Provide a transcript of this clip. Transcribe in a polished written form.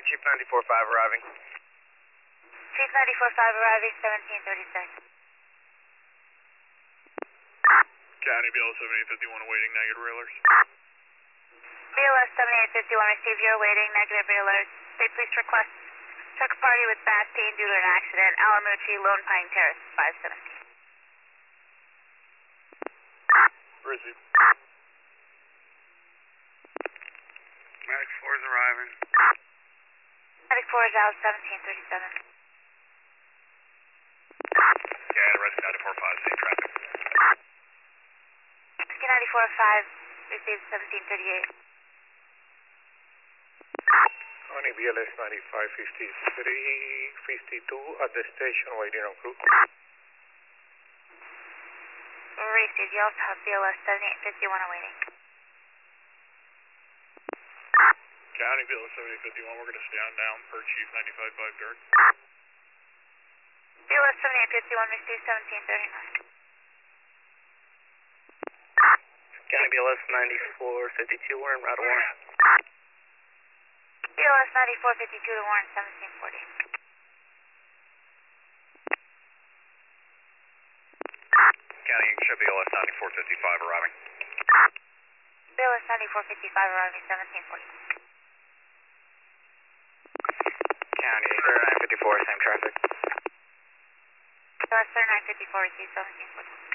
Chief 94-5 arriving. Chief 94-5 arriving, 1736. County BL 7851 awaiting negative railers. BLS 7851 receive your awaiting negative railers. State police request truck party with back pain due to an accident. Alamucci, Lone Pine Terrace, 517. Receive. Medic 4 is arriving. Medic 4 is out, 1737. Yeah, rescue 94-5, same traffic. Rescue 94-5 received 1738. County BLS 955352 at the station waiting on crew. Received. You also have BLS 7851 awaiting. County BL 7851, we're going to stay on down per Chief 95-5 Dark. BLS 7851 received 1739. County BLS 9452, we're en route to Warren. BLS 9452 to Warren, 1740. County, you can show BLS 9455 arriving. BLS 9455 arriving, 1740. County 3954, same traffic. BLS 3954 received 1740.